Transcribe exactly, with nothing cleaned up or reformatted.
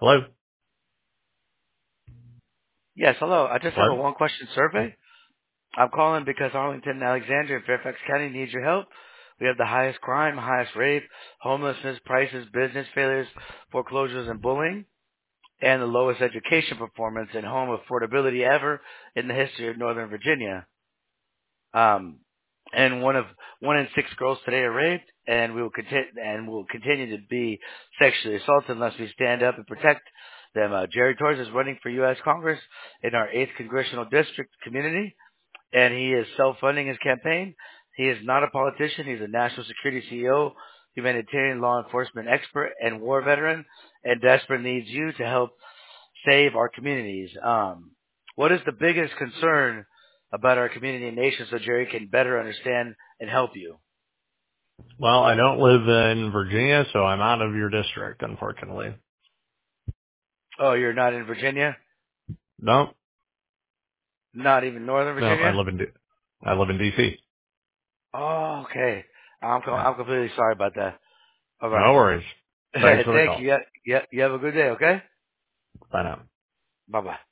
Hello? Yes, hello. I just have a Hello? one-question survey. I'm calling because Arlington, Alexandria, and Fairfax County needs your help. We have the highest crime, highest rape, homelessness, prices, business failures, foreclosures, and bullying, and the lowest education performance and home affordability ever in the history of Northern Virginia. Um, and one of one in six girls today are raped, and we will continue and will continue to be sexually assaulted unless we stand up and protect them. Uh, Jerry Torres is running for U S Congress in our eighth congressional district community, and he is self-funding his campaign. He is not a politician. He's a national security C E O, humanitarian law enforcement expert, and war veteran, and desperately needs you to help save our communities. Um, what is the biggest concern about our community and nation so Jerry can better understand and help you? Well, I don't live in Virginia, so I'm out of your district, unfortunately. Oh, you're not in Virginia? No, Not even Northern no, I Virginia? live in, D- I live in D C. Oh, okay. I'm, co- Yeah. I'm completely sorry about that. All right. No worries. Thanks for the Thank you. call. Yeah, yeah, you have a good day, okay? Bye now. Bye-bye.